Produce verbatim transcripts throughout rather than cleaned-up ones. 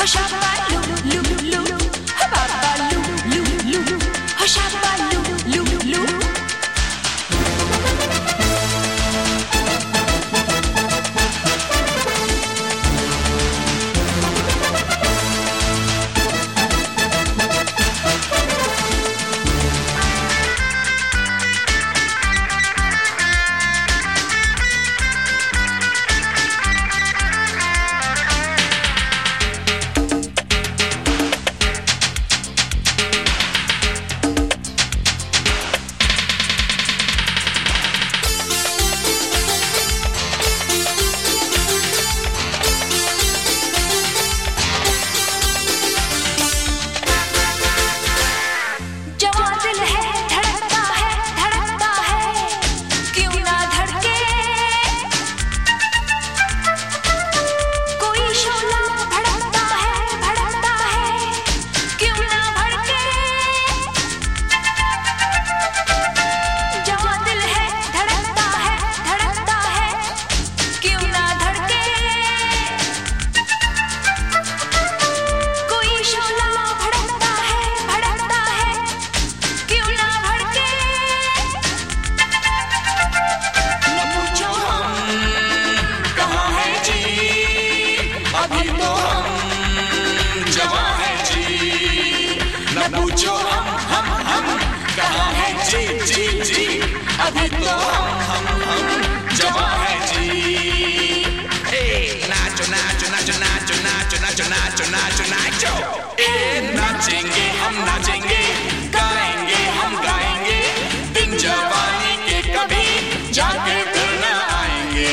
पूछो हम हम हम कहाँ है जी जी जी, अभी तो हम हम हम जवां है जी। ए नाचो नाचो नाचो नाचो नाचो नाचो नाचो नाचो नाचो, ए नाचेंगे हम नाचेंगे, गाएंगे हम गाएंगे, दिन जवानी के कभी जाके फिर न आएंगे।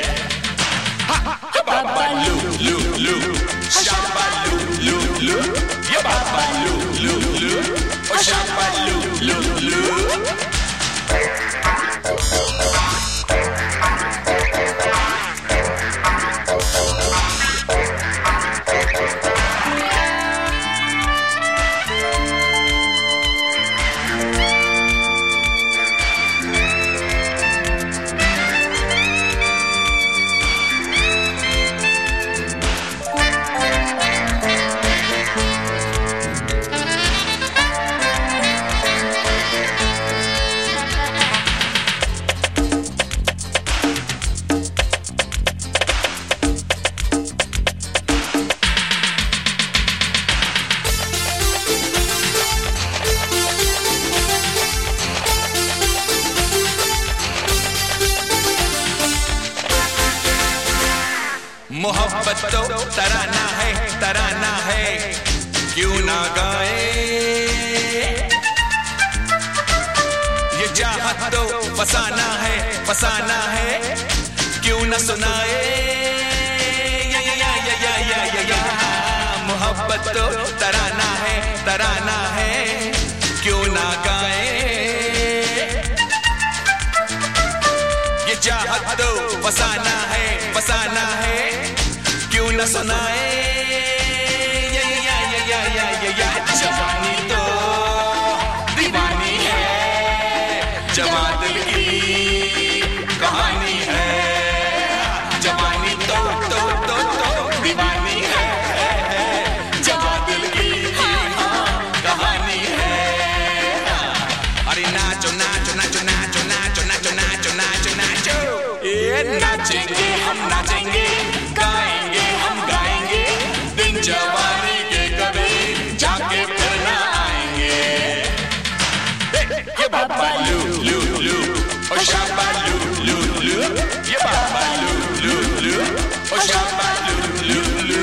बाबा लू लू लू शाबा लू लू लू, ये बाबा लू लू लू ओ शाबा लू लू लू। मोहब्बत तो तराना है तराना है, क्यों ना गाए, ये चाहत तो फसाना है फसाना है, क्यों ना सुनाए। या या या या या या या, मोहब्बत तो तराना है तराना है, क्यों ना गाए, ये चाहत तो फसाना है फसाना है, क्यों न सुनाए। या या या या या या या, जवानी तो दीवानी है, जवां दिल की कहानी है, जवानी तो तो तो तो दीवानी है, जवां दिल की कहानी है। अरे नाचो नाचो नाचो नाचो नाचो नाचो नाचो नाचो नाचो, ये नाचेंगे हम नाचेंगे, गाएंगे हम गाएंगे, दिन जवानी के कभी जाके फिर न आएंगे। ये बाबा लू लू लू ओ शाबा लू लू लू, ये बाबा लू लू लू ओ शाबा लू लू लू।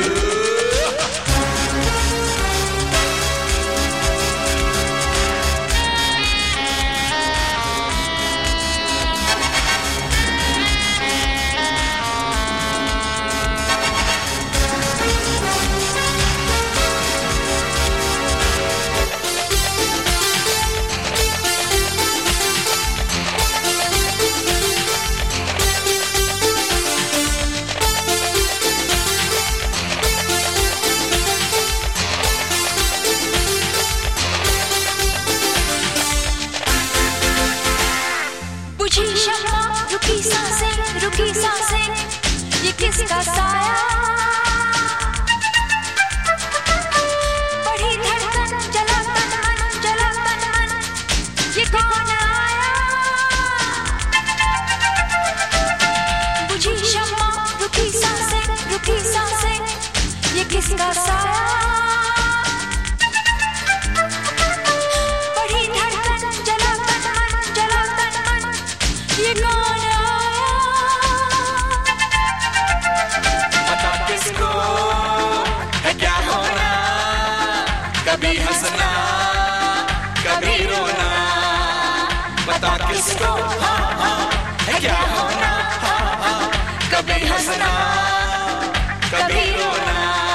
रुकी सांसें रुकी सांसें, ये किसका साया, कभी हंसना कभी रोना, बता किसको हाँ हाँ है क्या होना, हाँ हाँ कभी हंसना कभी रोना।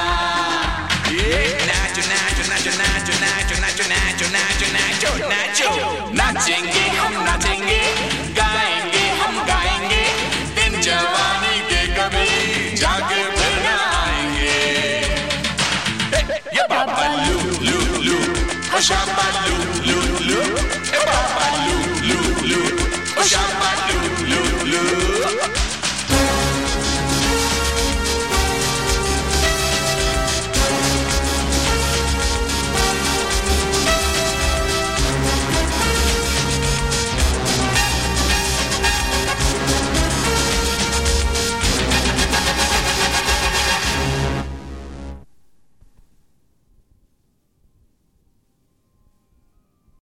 नाचो नाचो नाचो नाचो नाचो नाचो नाचो नाचो नाचो नाचो, नाचेंगे हम नाचेंगे, गाएंगे हम गाएंगे, दिन जवानी के कभी जाके फिर ना आएंगे। ये बाबा लू लू लू, शाबा लू